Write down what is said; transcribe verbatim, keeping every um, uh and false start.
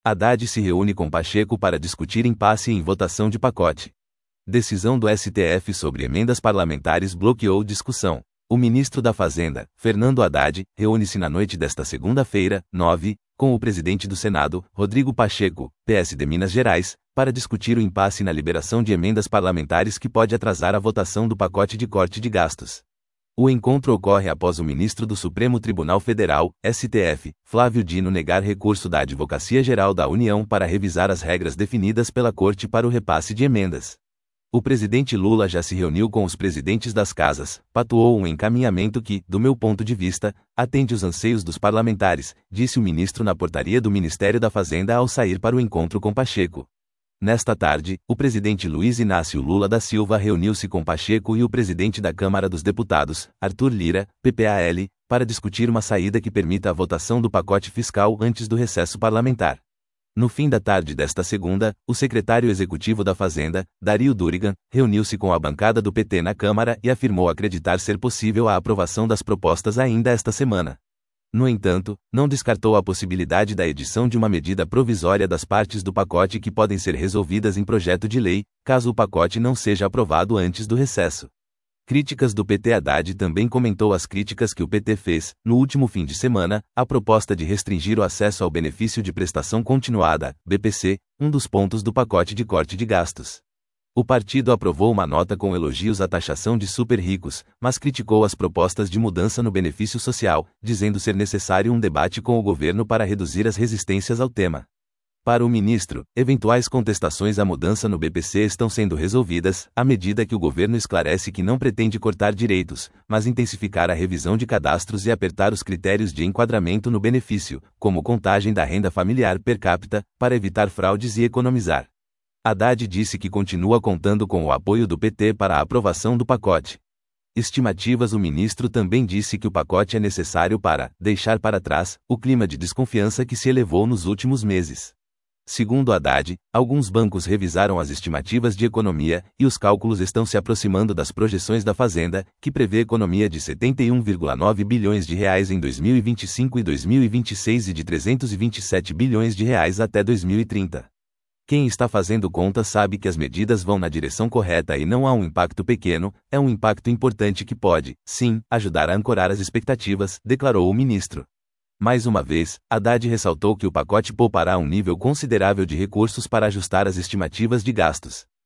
Haddad se reúne com Pacheco para discutir impasse em votação de pacote. Decisão do S T F sobre emendas parlamentares bloqueou discussão. O ministro da Fazenda, Fernando Haddad, reúne-se na noite desta segunda-feira, nove, com o presidente do Senado, Rodrigo Pacheco, P S de Minas Gerais, para discutir o impasse na liberação de emendas parlamentares que pode atrasar a votação do pacote de corte de gastos. O encontro ocorre após o ministro do Supremo Tribunal Federal, S T F, Flávio Dino negar recurso da Advocacia Geral da União para revisar as regras definidas pela Corte para o repasse de emendas. O presidente Lula já se reuniu com os presidentes das casas, patuou um encaminhamento que, do meu ponto de vista, atende os anseios dos parlamentares, disse o ministro na portaria do Ministério da Fazenda ao sair para o encontro com Pacheco. Nesta tarde, o presidente Luiz Inácio Lula da Silva reuniu-se com Pacheco e o presidente da Câmara dos Deputados, Arthur Lira, P P A L, para discutir uma saída que permita a votação do pacote fiscal antes do recesso parlamentar. No fim da tarde desta segunda, o secretário executivo da Fazenda, Dario Durigan, reuniu-se com a bancada do P T na Câmara e afirmou acreditar ser possível a aprovação das propostas ainda esta semana. No entanto, não descartou a possibilidade da edição de uma medida provisória das partes do pacote que podem ser resolvidas em projeto de lei, caso o pacote não seja aprovado antes do recesso. Críticas do P T. Haddad também comentou as críticas que o P T fez, no último fim de semana, à proposta de restringir o acesso ao benefício de prestação continuada, B P C, um dos pontos do pacote de corte de gastos. O partido aprovou uma nota com elogios à taxação de super-ricos, mas criticou as propostas de mudança no benefício social, dizendo ser necessário um debate com o governo para reduzir as resistências ao tema. Para o ministro, eventuais contestações à mudança no B P C estão sendo resolvidas, à medida que o governo esclarece que não pretende cortar direitos, mas intensificar a revisão de cadastros e apertar os critérios de enquadramento no benefício, como contagem da renda familiar per capita, para evitar fraudes e economizar. Haddad disse que continua contando com o apoio do P T para a aprovação do pacote. Estimativas. O ministro também disse que o pacote é necessário para deixar para trás o clima de desconfiança que se elevou nos últimos meses. Segundo Haddad, alguns bancos revisaram as estimativas de economia e os cálculos estão se aproximando das projeções da Fazenda, que prevê economia de setenta e um vírgula nove bilhões de reais em dois mil e vinte e cinco e dois mil e vinte e seis e de trezentos e vinte e sete bilhões de reais até dois mil e trinta. Quem está fazendo conta sabe que as medidas vão na direção correta e não há um impacto pequeno, é um impacto importante que pode, sim, ajudar a ancorar as expectativas, declarou o ministro. Mais uma vez, Haddad ressaltou que o pacote poupará um nível considerável de recursos para ajustar as estimativas de gastos.